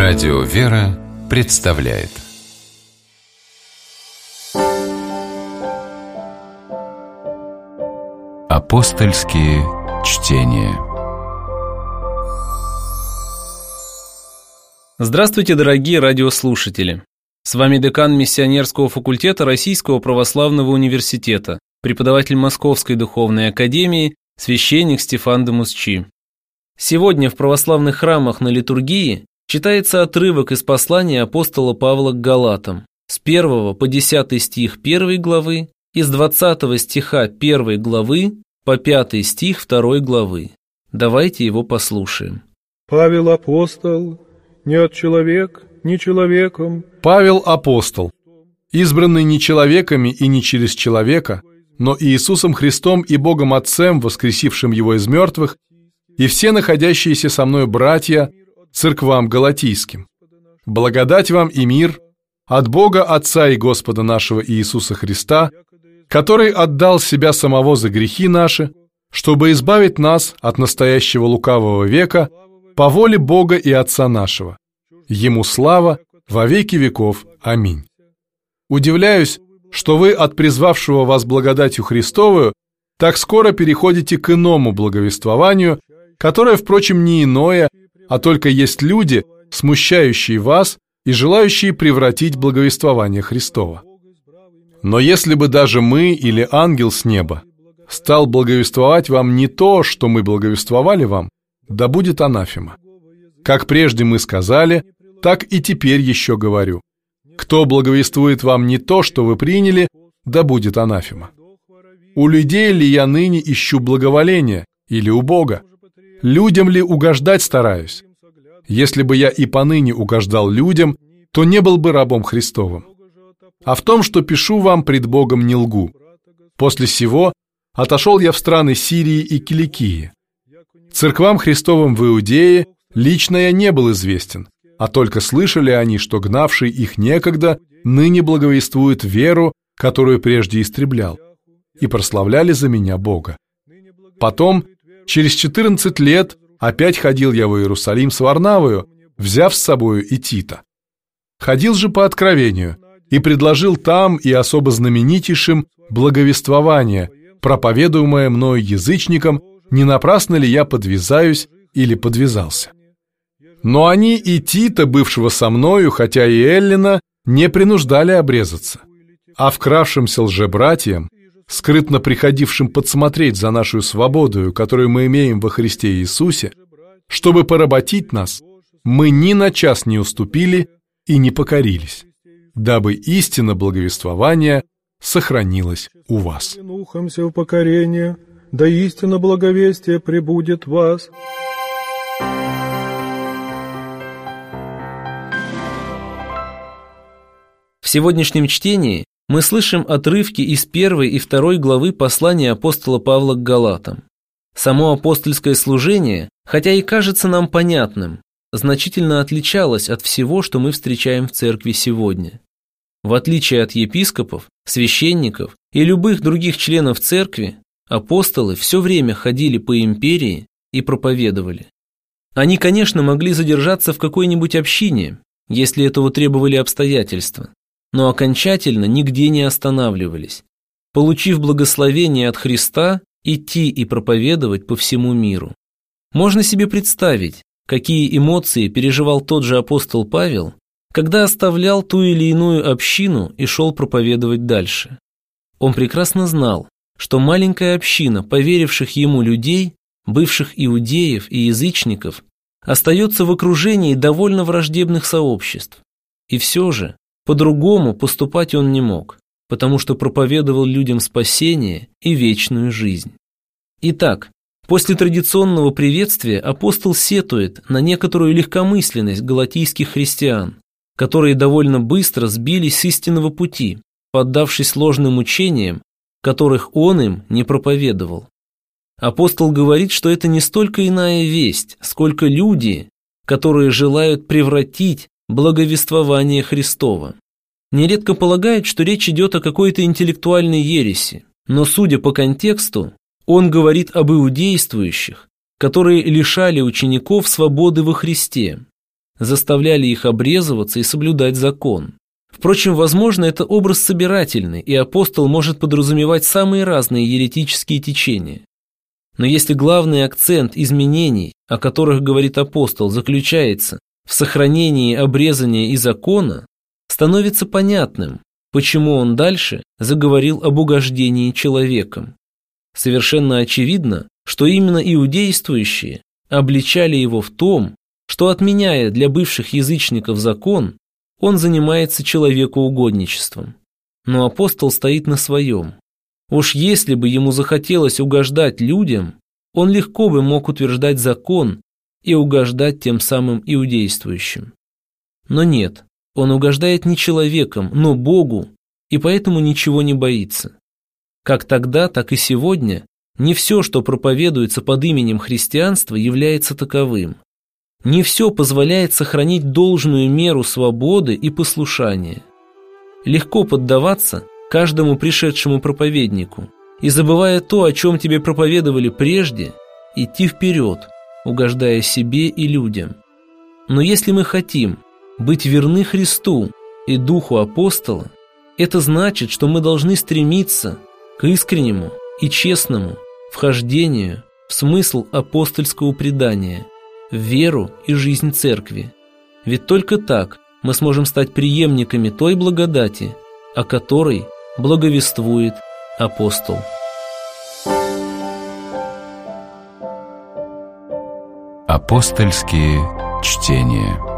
Радио «Вера» представляет Апостольские чтения. Здравствуйте, дорогие радиослушатели! С вами декан Миссионерского факультета Российского православного университета, преподаватель Московской духовной академии, священник Стефан де Мусчи. Сегодня в православных храмах на литургии читается отрывок из послания апостола Павла к Галатам с 1 по 10 стих 1 главы и с 20 стиха 1 главы по 5 стих 2 главы. Давайте его послушаем. Павел апостол, не от человек, ни человеком. Павел апостол, избранный не человеками и не через человека, но Иисусом Христом и Богом Отцем, воскресившим Его из мертвых, и все находящиеся со мной братья, церквам галатийским. Благодать вам и мир от Бога Отца и Господа нашего Иисуса Христа, который отдал Себя Самого за грехи наши, чтобы избавить нас от настоящего лукавого века по воле Бога и Отца нашего. Ему слава во веки веков. Аминь. Удивляюсь, что вы от призвавшего вас благодатью Христовую так скоро переходите к иному благовествованию, которое, впрочем, не иное, а только есть люди, смущающие вас и желающие превратить благовествование Христово. Но если бы даже мы или ангел с неба стал благовествовать вам не то, что мы благовествовали вам, да будет анафема. Как прежде мы сказали, так и теперь еще говорю. Кто благовествует вам не то, что вы приняли, да будет анафема. У людей ли я ныне ищу благоволения, или у Бога? Людям ли угождать стараюсь? Если бы я и поныне угождал людям, то не был бы рабом Христовым. А в том, что пишу вам, пред Богом не лгу. После сего отошел я в страны Сирии и Киликии. Церквам Христовым в Иудее лично я не был известен, а только слышали они, что гнавший их некогда ныне благовествует веру, которую прежде истреблял, и прославляли за меня Бога. Потом, через 14 лет, опять ходил я в Иерусалим с Варнавою, взяв с собою и Тита. Ходил же по откровению и предложил там и особо знаменитейшим благовествование, проповедуемое мною язычникам, не напрасно ли я подвязаюсь или подвязался. Но они и Тита, бывшего со мною, хотя и Эллина, не принуждали обрезаться, а вкравшимся лжебратьям, скрытно приходившим подсмотреть за нашу свободою, которую мы имеем во Христе Иисусе, чтобы поработить нас, мы ни на час не уступили и не покорились, дабы истина благовествования сохранилась у вас. Нухамся в покорение, да истина благовестия пребудет в вас. В сегодняшнем чтении мы слышим отрывки из 1 и 2 главы послания апостола Павла к Галатам. Само апостольское служение, хотя и кажется нам понятным, значительно отличалось от всего, что мы встречаем в церкви сегодня. В отличие от епископов, священников и любых других членов церкви, апостолы все время ходили по империи и проповедовали. Они, конечно, могли задержаться в какой-нибудь общине, если этого требовали обстоятельства, но окончательно нигде не останавливались, получив благословение от Христа идти и проповедовать по всему миру. Можно себе представить, какие эмоции переживал тот же апостол Павел, когда оставлял ту или иную общину и шел проповедовать дальше. Он прекрасно знал, что маленькая община поверивших ему людей, бывших иудеев и язычников, остается в окружении довольно враждебных сообществ. И все же, по-другому поступать он не мог, потому что проповедовал людям спасение и вечную жизнь. Итак, после традиционного приветствия апостол сетует на некоторую легкомысленность галатийских христиан, которые довольно быстро сбились с истинного пути, поддавшись ложным учениям, которых он им не проповедовал. Апостол говорит, что это не столько иная весть, сколько люди, которые желают превратить благовествование Христово. Нередко полагают, что речь идет о какой-то интеллектуальной ереси, но, судя по контексту, он говорит об иудействующих, которые лишали учеников свободы во Христе. заставляли их обрезываться и соблюдать закон. Впрочем, возможно, это образ собирательный, и апостол может подразумевать самые разные еретические течения. Но если главный акцент изменений, о которых говорит апостол, заключается в сохранении обрезания и закона, становится понятным, почему он дальше заговорил об угождении человеком. Совершенно очевидно, что именно иудействующие обличали его в том, что, отменяя для бывших язычников закон, он занимается человекоугодничеством. Но апостол стоит на своем. Уж если бы ему захотелось угождать людям, он легко бы мог утверждать закон и угождать тем самым иудействующим. Но нет, он угождает не человеком, но Богу, и поэтому ничего не боится. Как тогда, так и сегодня не все, что проповедуется под именем христианства, является таковым. Не все позволяет сохранить должную меру свободы и послушания. Легко поддаваться каждому пришедшему проповеднику и, забывая то, о чем тебе проповедовали прежде, идти вперед, угождая себе и людям. Но если мы хотим быть верны Христу и Духу апостола, это значит, что мы должны стремиться к искреннему и честному вхождению в смысл апостольского предания, в веру и жизнь церкви. Ведь только так мы сможем стать преемниками той благодати, о которой благовествует апостол. Апостольские чтения.